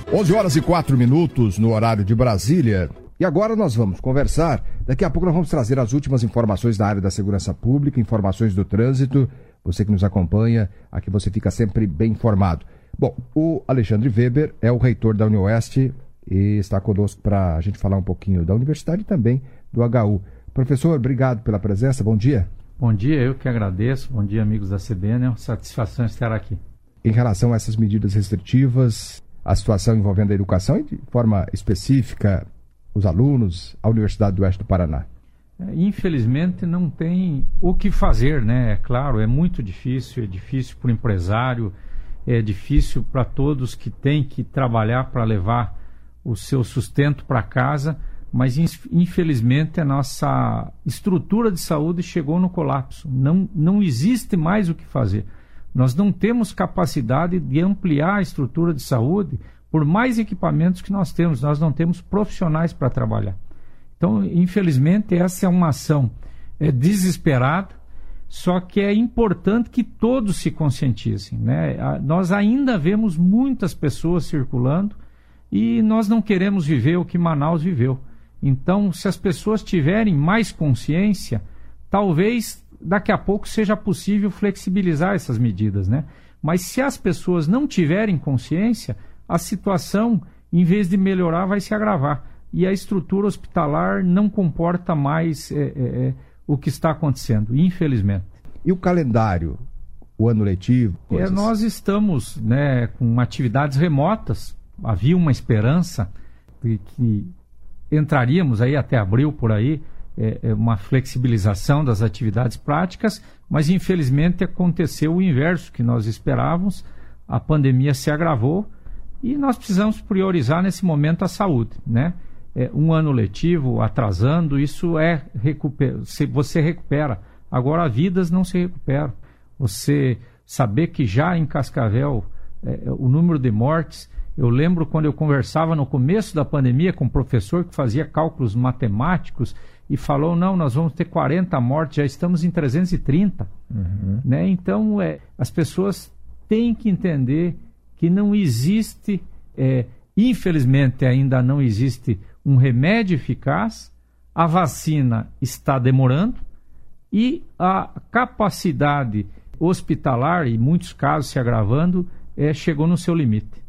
11h04 no horário de Brasília. E agora nós vamos conversar. Daqui a pouco nós vamos trazer as últimas informações da área da segurança pública, informações do trânsito. Você que nos acompanha, aqui você fica sempre bem informado. Bom, o Alexandre Weber é o reitor da UniOeste e está conosco para a gente falar um pouquinho da universidade e também do HU. Professor, obrigado pela presença. Bom dia. Bom dia, eu que agradeço. Bom dia, amigos da CBN. É uma satisfação estar aqui. Em relação a essas medidas restritivas, a situação envolvendo a educação e de forma específica os alunos, a Universidade do Oeste do Paraná. Infelizmente não tem o que fazer, né? É claro, é muito difícil, é difícil para o empresário, é difícil para todos que têm que trabalhar para levar o seu sustento para casa, mas infelizmente a nossa estrutura de saúde chegou no colapso. Não existe mais o que fazer. Nós não temos capacidade de ampliar a estrutura de saúde por mais equipamentos que nós não temos profissionais para trabalhar. Então, infelizmente, essa é uma ação desesperada, só que é importante que todos se conscientizem, né? Nós ainda vemos muitas pessoas circulando e nós não queremos viver o que Manaus viveu. Então, se as pessoas tiverem mais consciência, talvez daqui a pouco seja possível flexibilizar essas medidas, né? Mas se as pessoas não tiverem consciência, a situação, em vez de melhorar, vai se agravar. E a estrutura hospitalar não comporta mais o que está acontecendo, infelizmente. E o calendário, o ano letivo? Nós estamos, né, com atividades remotas. Havia uma esperança de que entraríamos aí até abril por aí, uma flexibilização das atividades práticas, mas infelizmente aconteceu o inverso que nós esperávamos. A pandemia se agravou e nós precisamos priorizar nesse momento a saúde, né? Um ano letivo atrasando, isso você recupera. Agora, vidas não se recuperam. Você saber que já em Cascavel, o número de mortes, eu lembro quando eu conversava no começo da pandemia com um professor que fazia cálculos matemáticos e falou, não, nós vamos ter 40 mortes, já estamos em 330. Né? Então, as pessoas têm que entender que não existe, infelizmente ainda não existe um remédio eficaz, a vacina está demorando e a capacidade hospitalar, em muitos casos se agravando, chegou no seu limite.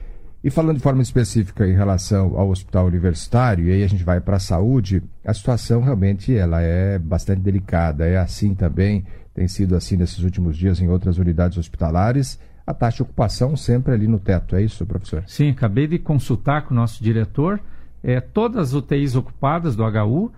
E falando de forma específica em relação ao hospital universitário, e aí a gente vai para a saúde, a situação realmente ela é bastante delicada. É assim também, tem sido assim nesses últimos dias em outras unidades hospitalares, a taxa de ocupação sempre ali no teto. É isso, professor? Sim, acabei de consultar com o nosso diretor, todas as UTIs ocupadas do HU,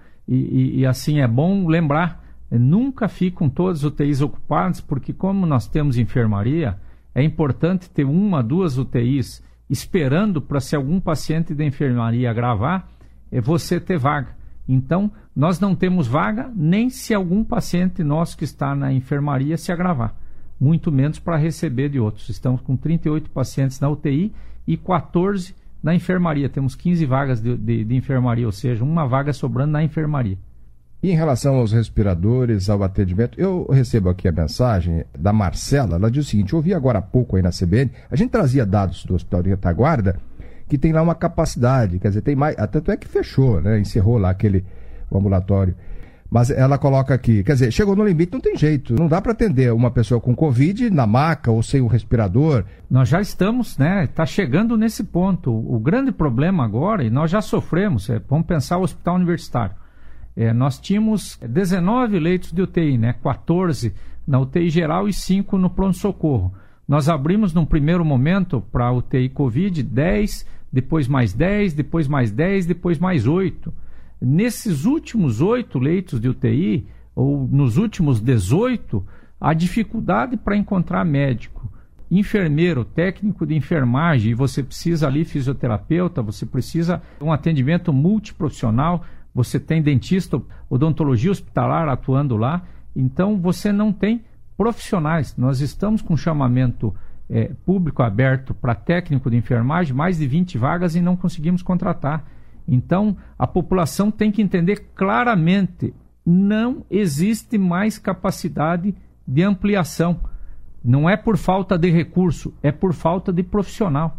e assim é bom lembrar, nunca ficam todas as UTIs ocupadas, porque como nós temos enfermaria, é importante ter 1, 2 UTIs esperando para, se algum paciente da enfermaria agravar, você ter vaga. Então, nós não temos vaga nem se algum paciente nosso que está na enfermaria se agravar, muito menos para receber de outros. Estamos com 38 pacientes na UTI e 14 na enfermaria. Temos 15 vagas de enfermaria, ou seja, 1 vaga sobrando na enfermaria. E em relação aos respiradores, ao atendimento, eu recebo aqui a mensagem da Marcela, ela diz o seguinte, eu ouvi agora há pouco aí na CBN, a gente trazia dados do Hospital de Retaguarda, que tem lá uma capacidade, quer dizer, tem mais, tanto é que fechou, né, encerrou lá o ambulatório, mas ela coloca aqui, quer dizer, chegou no limite, não tem jeito, não dá para atender uma pessoa com Covid na maca ou sem o respirador. Nós já estamos, né, está chegando nesse ponto, o grande problema agora, e nós já sofremos, vamos pensar o hospital universitário. Nós tínhamos 19 leitos de UTI, né? 14 na UTI geral e 5 no pronto-socorro. Nós abrimos num primeiro momento para a UTI Covid 10, depois mais 10, depois mais 10, depois mais 8. Nesses últimos 8 leitos de UTI, ou nos últimos 18, a dificuldade para encontrar médico, enfermeiro, técnico de enfermagem, e você precisa ali fisioterapeuta, você precisa de um atendimento multiprofissional, você tem dentista, odontologia hospitalar atuando lá, então você não tem profissionais. Nós estamos com chamamento público aberto para técnico de enfermagem, mais de 20 vagas e não conseguimos contratar. Então a população tem que entender claramente, não existe mais capacidade de ampliação. Não é por falta de recurso, é por falta de profissional.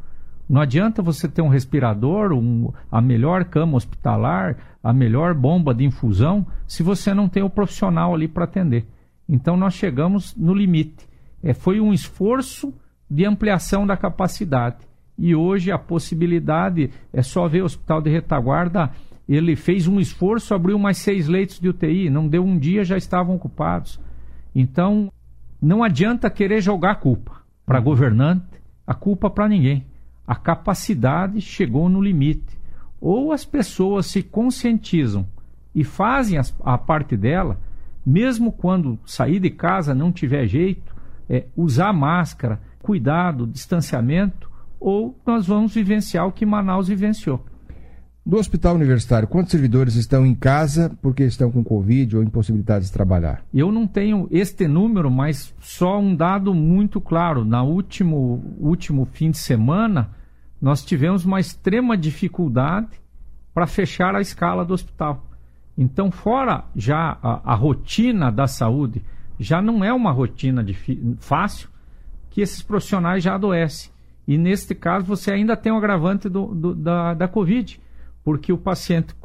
Não adianta você ter um respirador, a melhor cama hospitalar, a melhor bomba de infusão, se você não tem o profissional ali para atender. Então nós chegamos no limite. Foi um esforço de ampliação da capacidade. E hoje a possibilidade, é só ver o Hospital de Retaguarda, ele fez um esforço, abriu mais 6 leitos de UTI, não deu um dia, já estavam ocupados. Então, não adianta querer jogar a culpa para governante, a culpa para ninguém. A capacidade chegou no limite. Ou as pessoas se conscientizam e fazem a parte dela, mesmo quando sair de casa não tiver jeito, usar máscara, cuidado, distanciamento, ou nós vamos vivenciar o que Manaus vivenciou. Do Hospital Universitário, quantos servidores estão em casa porque estão com Covid ou impossibilitados de trabalhar? Eu não tenho este número, mas só um dado muito claro. No último fim de semana, nós tivemos uma extrema dificuldade para fechar a escala do hospital. Então, fora já a rotina da saúde, já não é uma rotina fácil, que esses profissionais já adoecem. E neste caso, você ainda tem o agravante da Covid, porque o paciente,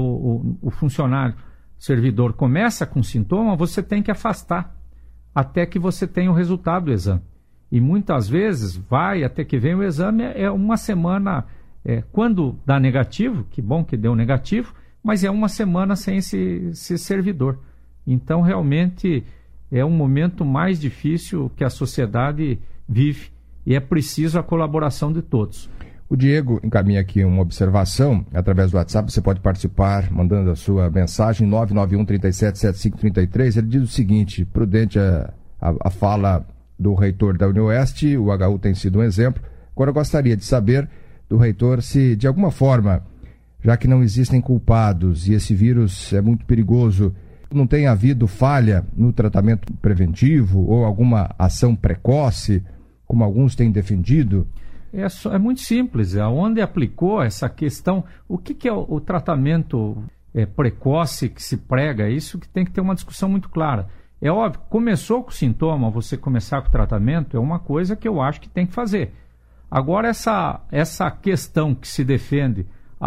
o funcionário, o servidor começa com sintoma, você tem que afastar até que você tenha o resultado do exame. E muitas vezes vai até que vem o exame, uma semana, quando dá negativo, que bom que deu negativo, mas é uma semana sem esse servidor. Então realmente é um momento mais difícil que a sociedade vive e é preciso a colaboração de todos. O Diego encaminha aqui uma observação através do WhatsApp. Você pode participar mandando a sua mensagem 991-377533. Ele diz o seguinte: prudente a fala do reitor da UniOeste, o HU tem sido um exemplo. Agora eu gostaria de saber do reitor se, de alguma forma, já que não existem culpados e esse vírus é muito perigoso, não tem havido falha no tratamento preventivo ou alguma ação precoce, como alguns têm defendido? É muito simples. Onde aplicou essa questão, o que é o tratamento precoce que se prega? Isso que tem que ter uma discussão muito clara. É óbvio, começou com sintoma, você começar com o tratamento é uma coisa que eu acho que tem que fazer. Agora, essa questão que se defende,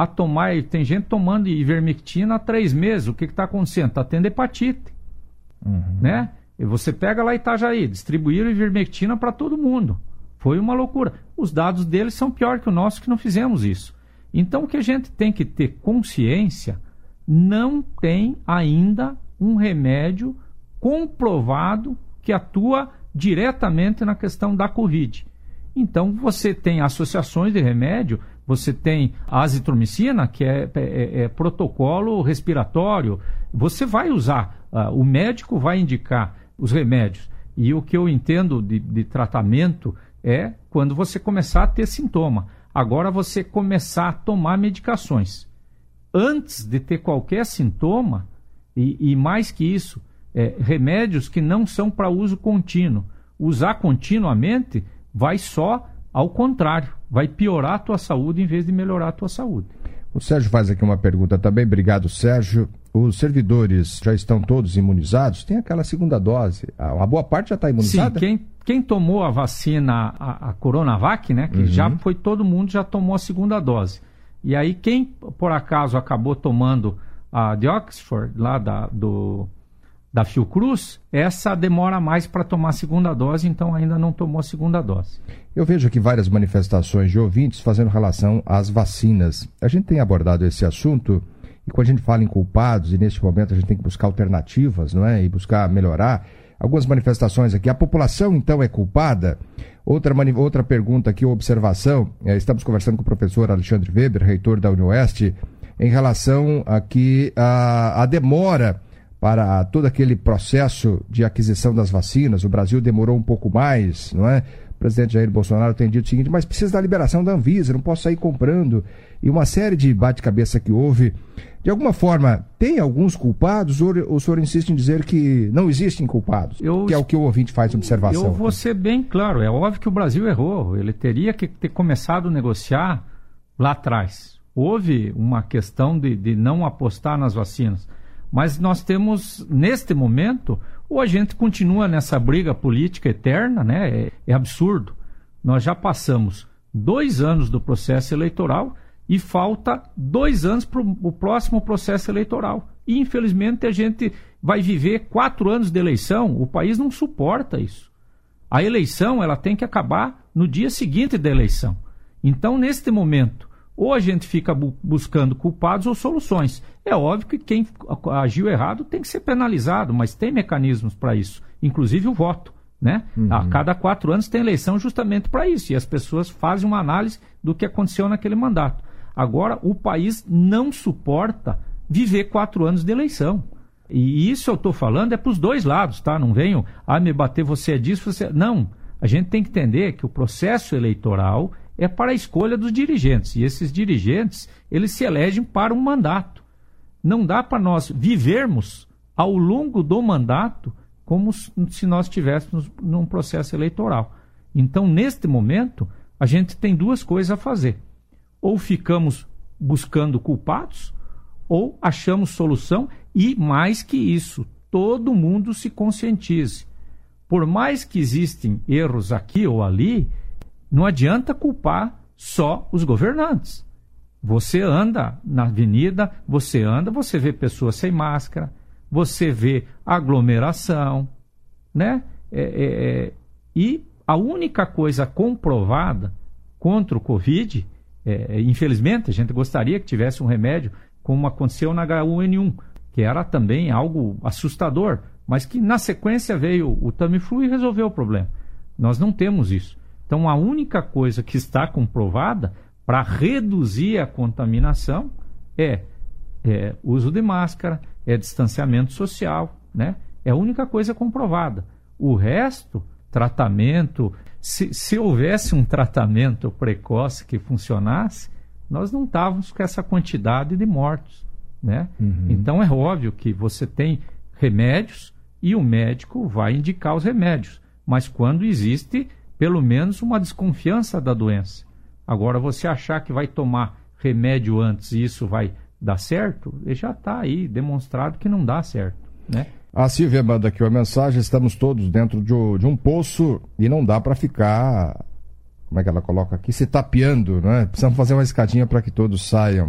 tem gente tomando ivermectina há 3 meses, o que está acontecendo? Está tendo hepatite. Né? E você pega lá em Itajaí, distribuíram ivermectina para todo mundo. Foi uma loucura. Os dados deles são pior que o nosso, que não fizemos isso. Então, o que a gente tem que ter consciência, não tem ainda um remédio comprovado que atua diretamente na questão da Covid. Então, você tem associações de remédio, você tem a azitromicina, que é protocolo respiratório. Você vai usar, o médico vai indicar os remédios. E o que eu entendo de tratamento é quando você começar a ter sintoma. Agora você começar a tomar medicações. Antes de ter qualquer sintoma, e mais que isso, remédios que não são para uso contínuo. Usar continuamente vai só ao contrário, vai piorar a tua saúde em vez de melhorar a tua saúde. O Sérgio faz aqui uma pergunta também. Obrigado, Sérgio. Os servidores já estão todos imunizados? Tem aquela segunda dose. A boa parte já está imunizada? Sim, quem tomou a vacina, a Coronavac, né, que já foi todo mundo, já tomou a segunda dose. E aí quem, por acaso, acabou tomando a de Oxford, lá da Fiocruz, essa demora mais para tomar a segunda dose, então ainda não tomou a segunda dose. Eu vejo aqui várias manifestações de ouvintes fazendo relação às vacinas. A gente tem abordado esse assunto e quando a gente fala em culpados, e neste momento a gente tem que buscar alternativas, não é? E buscar melhorar. Algumas manifestações aqui. A população, então, é culpada? Outra pergunta aqui, observação. Estamos conversando com o professor Alexandre Weber, reitor da UniOeste, em relação aqui à demora para todo aquele processo de aquisição das vacinas. O Brasil demorou um pouco mais, não é? O presidente Jair Bolsonaro tem dito o seguinte: mas precisa da liberação da Anvisa, não posso sair comprando. E uma série de bate-cabeça que houve. De alguma forma, tem alguns culpados ou o senhor insiste em dizer que não existem culpados? Que é o que o ouvinte faz observação. Eu vou ser bem claro, é óbvio que o Brasil errou. Ele teria que ter começado a negociar lá atrás. Houve uma questão de não apostar nas vacinas. Mas nós temos, neste momento, ou a gente continua nessa briga política eterna, né? É absurdo. Nós já passamos 2 anos do processo eleitoral e falta 2 anos para o próximo processo eleitoral. E, infelizmente, a gente vai viver 4 anos de eleição. O país não suporta isso. A eleição ela tem que acabar no dia seguinte da eleição. Então, neste momento, ou a gente fica buscando culpados ou soluções. É óbvio que quem agiu errado tem que ser penalizado, mas tem mecanismos para isso, inclusive o voto. Né? A cada 4 anos tem eleição justamente para isso, e as pessoas fazem uma análise do que aconteceu naquele mandato. Agora, o país não suporta viver 4 anos de eleição. E isso eu estou falando é para os dois lados, tá? Não venho, me bater, você é disso, você... Não, a gente tem que entender que o processo eleitoral é para a escolha dos dirigentes. E esses dirigentes, eles se elegem para um mandato. Não dá para nós vivermos ao longo do mandato como se nós estivéssemos num processo eleitoral. Então, neste momento, a gente tem 2 coisas a fazer. Ou ficamos buscando culpados, ou achamos solução, e mais que isso, todo mundo se conscientize. Por mais que existem erros aqui ou ali, não adianta culpar só os governantes. Você anda na avenida, você vê pessoas sem máscara, você vê aglomeração, né? E a única coisa comprovada contra o Covid, infelizmente, a gente gostaria que tivesse um remédio, como aconteceu na H1N1, que era também algo assustador, mas que na sequência veio o Tamiflu e resolveu o problema. Nós não temos isso. Então, a única coisa que está comprovada para reduzir a contaminação é uso de máscara, distanciamento social, né? É a única coisa comprovada. O resto, tratamento, se houvesse um tratamento precoce que funcionasse, nós não estávamos com essa quantidade de mortos, né? Então, é óbvio que você tem remédios e o médico vai indicar os remédios, mas quando existe pelo menos uma desconfiança da doença. Agora, você achar que vai tomar remédio antes e isso vai dar certo, já está aí demonstrado que não dá certo, né? A Silvia manda aqui uma mensagem: estamos todos dentro de um poço e não dá para ficar, como é que ela coloca aqui, se tapeando, né? Precisamos fazer uma escadinha para que todos saiam.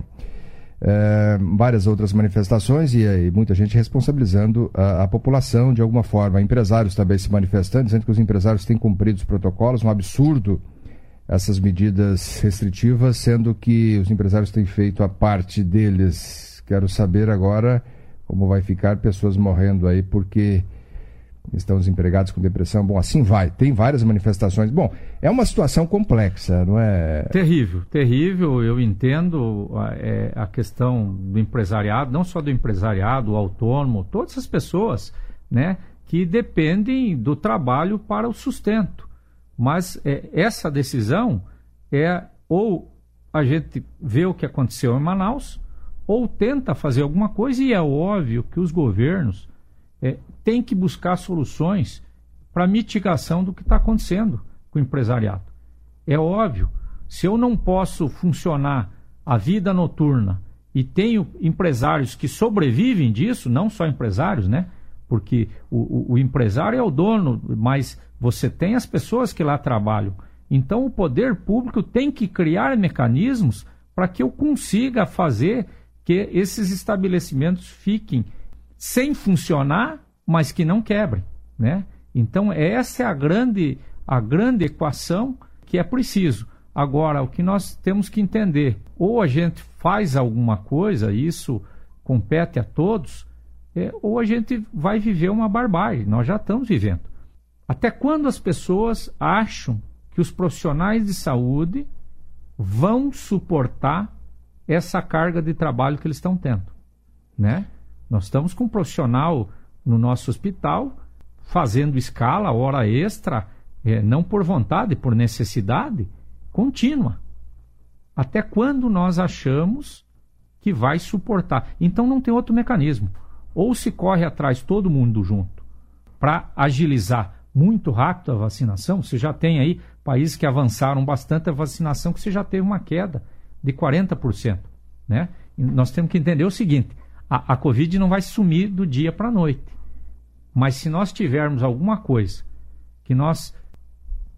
Várias outras manifestações e muita gente responsabilizando a população de alguma forma. Empresários também se manifestando, dizendo que os empresários têm cumprido os protocolos. Um absurdo essas medidas restritivas, sendo que os empresários têm feito a parte deles. Quero saber agora como vai ficar pessoas morrendo aí porque estão desempregados com depressão. Bom, assim vai. Tem várias manifestações. Bom, é uma situação complexa, não é? Terrível, terrível. Eu entendo a questão do empresariado, não só do empresariado, o autônomo, todas as pessoas, né, que dependem do trabalho para o sustento. Mas essa decisão ou a gente vê o que aconteceu em Manaus, ou tenta fazer alguma coisa, e é óbvio que os governos têm que buscar soluções para mitigação do que está acontecendo com o empresariado. É óbvio, se eu não posso funcionar a vida noturna e tenho empresários que sobrevivem disso, não só empresários, né? Porque o empresário é o dono, mas você tem as pessoas que lá trabalham. Então o poder público tem que criar mecanismos para que eu consiga fazer que esses estabelecimentos fiquem sem funcionar, mas que não quebrem, né? Então essa é a grande equação que é preciso. Agora, o que nós temos que entender, ou a gente faz alguma coisa, isso compete a todos, ou a gente vai viver uma barbárie. Nós já estamos vivendo. Até quando as pessoas acham que os profissionais de saúde vão suportar essa carga de trabalho que eles estão tendo, né? Nós estamos com um profissional no nosso hospital fazendo escala, hora extra, não por vontade, por necessidade contínua. Até quando nós achamos que vai suportar? Então não tem outro mecanismo. Ou se corre atrás todo mundo junto para agilizar muito rápido a vacinação. Você já tem aí países que avançaram bastante a vacinação, que você já teve uma queda de 40%, né? E nós temos que entender o seguinte: a Covid não vai sumir do dia para a noite. Mas se nós tivermos alguma coisa que nós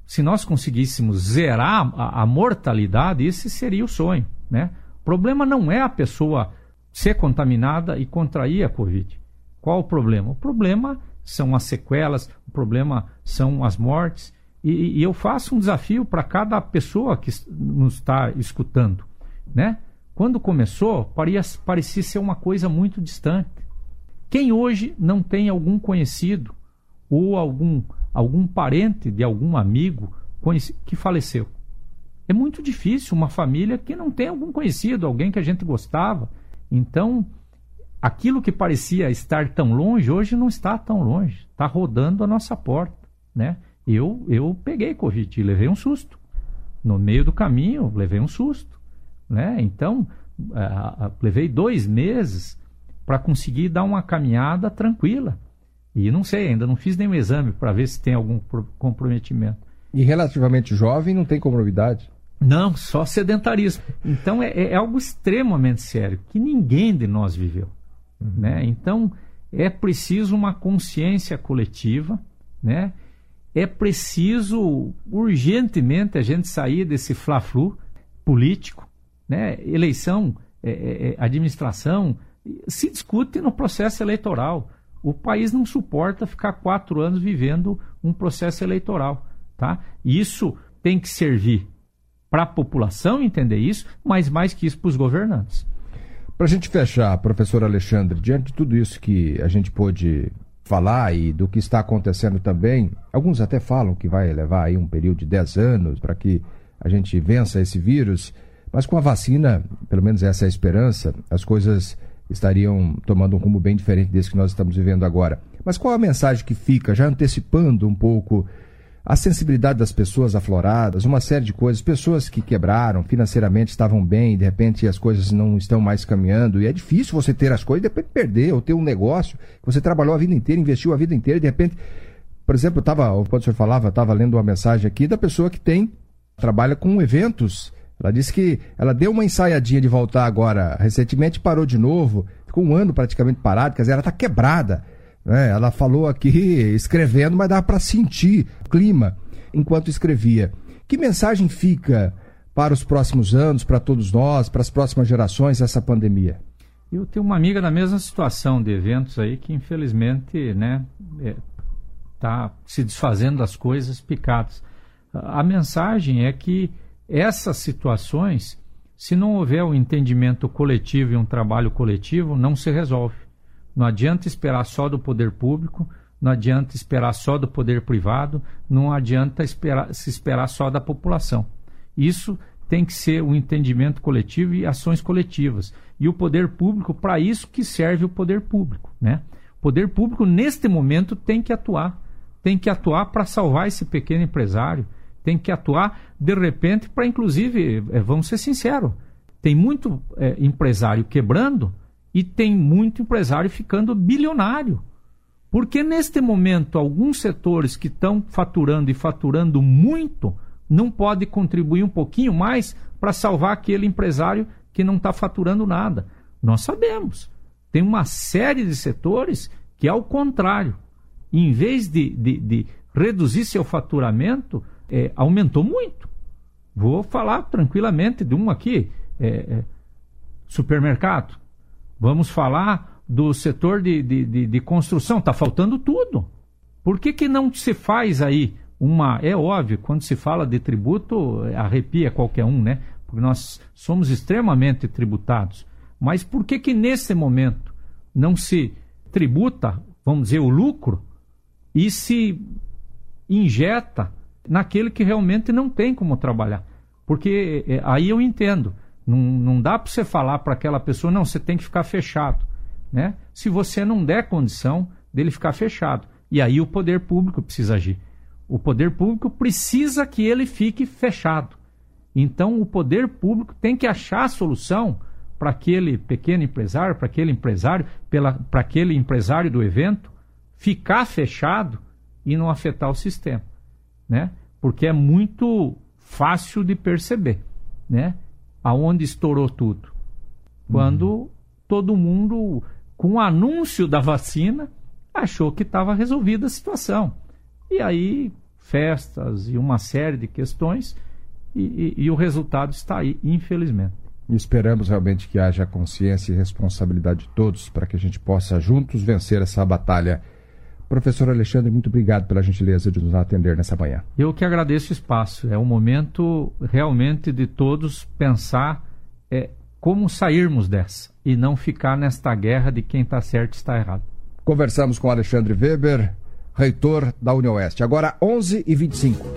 se nós conseguíssemos zerar a mortalidade, esse seria o sonho, né? O problema não é a pessoa ser contaminada e contrair a Covid. Qual o problema? O problema são as sequelas, o problema são as mortes. E eu faço um desafio para cada pessoa que nos está escutando, né? Quando começou, parecia ser uma coisa muito distante. Quem hoje não tem algum conhecido ou algum parente de algum amigo que faleceu? É muito difícil uma família que não tem algum conhecido, alguém que a gente gostava. Então, aquilo que parecia estar tão longe, hoje não está tão longe. Está rodando a nossa porta, né? Eu peguei Covid e levei um susto. No meio do caminho, levei um susto, né? Então, levei 2 meses para conseguir dar uma caminhada tranquila. E não sei, ainda não fiz nenhum exame para ver se tem algum comprometimento. E relativamente jovem, não tem comorbidade? Não, só sedentarismo. Então, é algo extremamente sério, que ninguém de nós viveu, né? Então, é preciso uma consciência coletiva, né? É preciso urgentemente a gente sair desse fla-flu político, né? Eleição, administração, se discute no processo eleitoral. O país não suporta ficar 4 anos vivendo um processo eleitoral, tá? E isso tem que servir para a população entender isso, mas mais que isso para os governantes. Para a gente fechar, professor Alexandre, diante de tudo isso que a gente pôde falar e do que está acontecendo também, alguns até falam que vai levar aí um período de 10 anos para que a gente vença esse vírus, mas com a vacina, pelo menos essa é a esperança, as coisas estariam tomando um rumo bem diferente desse que nós estamos vivendo agora. Mas qual a mensagem que fica, já antecipando um pouco a sensibilidade das pessoas afloradas, uma série de coisas, pessoas que quebraram, financeiramente estavam bem, de repente as coisas não estão mais caminhando, e é difícil você ter as coisas e de repente perder, ou ter um negócio que você trabalhou a vida inteira, investiu a vida inteira, e de repente, por exemplo, quando o senhor falava, estava lendo uma mensagem aqui da pessoa que trabalha com eventos. Ela disse que ela deu uma ensaiadinha de voltar agora, recentemente parou de novo, ficou 1 ano praticamente parado, quer dizer, ela está quebrada. Ela falou aqui escrevendo, mas dava para sentir o clima enquanto escrevia. Que mensagem fica para os próximos anos, para todos nós, para as próximas gerações, essa pandemia? Eu tenho uma amiga na mesma situação de eventos aí que infelizmente, né, está se desfazendo das coisas picadas. A mensagem é que essas situações, se não houver um entendimento coletivo e um trabalho coletivo, não se resolve. Não adianta esperar só do poder público, não adianta esperar só do poder privado, não adianta se esperar só da população. Isso tem que ser um entendimento coletivo e ações coletivas. E o poder público, para isso que serve o poder público, né? O poder público, neste momento, tem que atuar para salvar esse pequeno empresário, tem que atuar, de repente, para, inclusive, vamos ser sinceros, tem muito empresário quebrando, e tem muito empresário ficando bilionário. Porque neste momento, alguns setores que estão faturando e faturando muito, não podem contribuir um pouquinho mais para salvar aquele empresário que não está faturando nada. Nós sabemos. Tem uma série de setores que, ao contrário, em vez de reduzir seu faturamento, aumentou muito. Vou falar tranquilamente de um aqui, supermercado. Vamos falar do setor de construção. Está faltando tudo. Por que não se faz aí uma... É óbvio, quando se fala de tributo, arrepia qualquer um, né? Porque nós somos extremamente tributados. Mas por que nesse momento não se tributa, vamos dizer, o lucro e se injeta naquele que realmente não tem como trabalhar? Porque aí eu entendo. Não dá para você falar para aquela pessoa, não, você tem que ficar fechado, né? Se você não der condição dele ficar fechado. E aí o poder público precisa agir. O poder público precisa que ele fique fechado. Então o poder público tem que achar a solução para aquele pequeno empresário, para aquele empresário, para aquele empresário do evento, ficar fechado e não afetar o sistema, né? Porque é muito fácil de perceber, né? Aonde estourou tudo? Quando todo mundo, com o anúncio da vacina, achou que estava resolvida a situação. E aí festas e uma série de questões, e o resultado está aí, infelizmente. E esperamos realmente que haja consciência e responsabilidade de todos para que a gente possa juntos vencer essa batalha. Professor Alexandre, muito obrigado pela gentileza de nos atender nessa manhã. Eu que agradeço o espaço. É um momento realmente de todos pensar como sairmos dessa e não ficar nesta guerra de quem está certo e está errado. Conversamos com Alexandre Weber, reitor da UniOeste. Agora 11h25.